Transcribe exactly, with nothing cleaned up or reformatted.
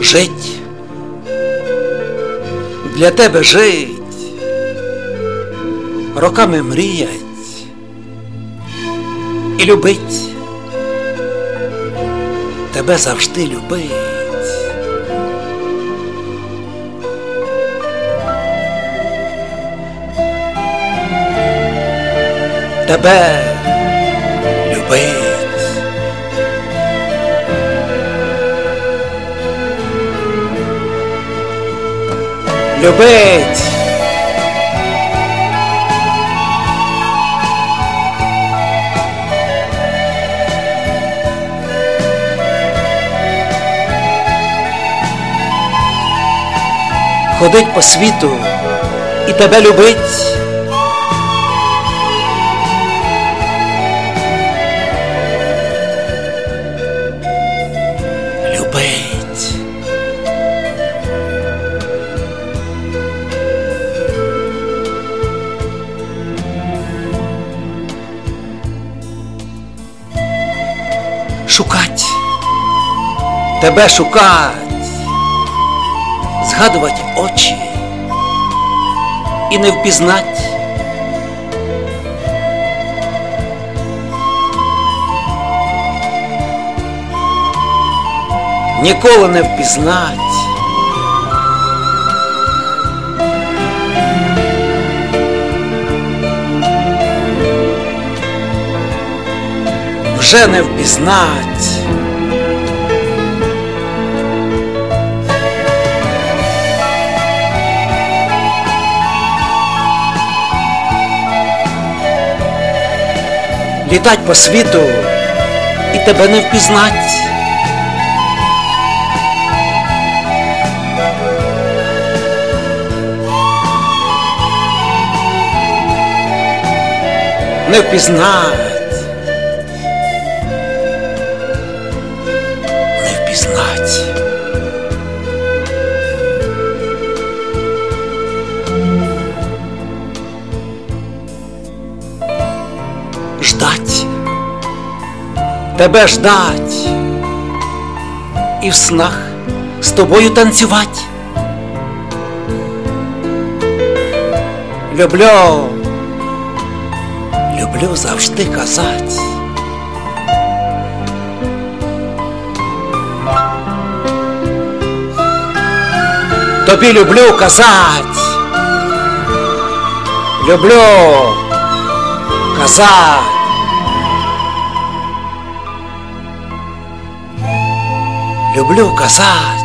жить, для тебе жить, роками мріять і любить, тебе завжди любить. Тебе любить. Любить. Ходить по світу і тебе любить. Любить. Шукать, тебе шукать, згадувати очі і не впізнать. Ніколи не впізнать. Вже не впізнать. Літать по світу і тебе не впізнать. Не впізнать. Не впізнать. Ждать. Тебе ждать. І в снах з тобою танцювать. Люблю. Люблю завжди казать. Тобі люблю казать. Люблю казать. Люблю казать.